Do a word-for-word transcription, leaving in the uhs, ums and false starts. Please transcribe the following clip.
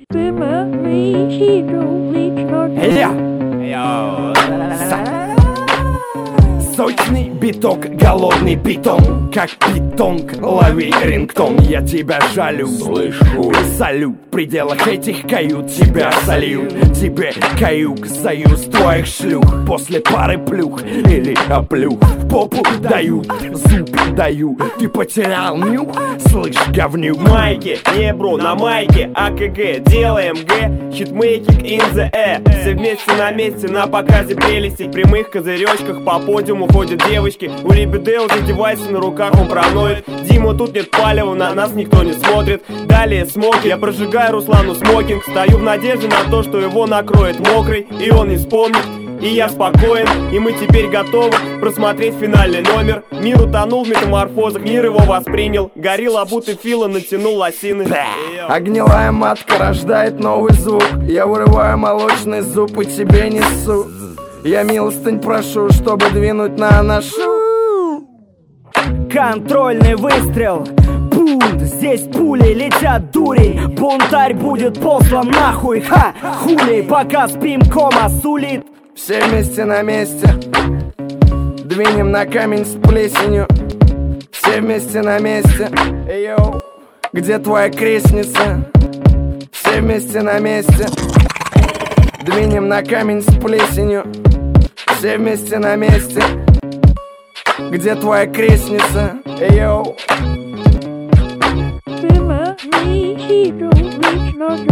Я! Сочный биток, голодный питон, как питонг, лови рингтон. Я тебя жалю, слышу, салют. В пределах этих кают тебя солью. Тебе каюк, союз твоих шлюх. После пары плюх или оплюх в попу дают, зуб даю. Ты потерял нюх, слышь, говнюк. Майки, не бро, на майке, АКГ, делаем Г, хитмейкинг in the air. Все вместе на месте, на показе прелестей. В прямых козыречках по подиуму ходят девочки. У Лебеде уже девайсы на руках, он параноид. Дима, тут нет палева, на нас никто не смотрит. Далее смоки, я прожигаю Руслану смокинг. Стою в надежде на то, что его накроет мокрый, и он не вспомнит. И я спокоен, и мы теперь готовы просмотреть финальный номер. Мир утонул в метаморфозах, мир его воспринял. Горил обутый Фила, натянул лосины. А гнилая матка рождает новый звук. Я вырываю молочный зуб и тебе несу. Я милостынь прошу, чтобы двинуть на аношу. Контрольный выстрел. Бунт, здесь пули летят дурей. Бунтарь будет послан нахуй. Ха, хули, пока спим, кома сулит. Все вместе на месте. Двинем на камень с плесенью. Все вместе на месте. Йоу, где твоя крестница? Все вместе на месте. Двинем на камень с плесенью. Все вместе на месте. Где твоя крестница? Йоу. Ты моя хитро, вечно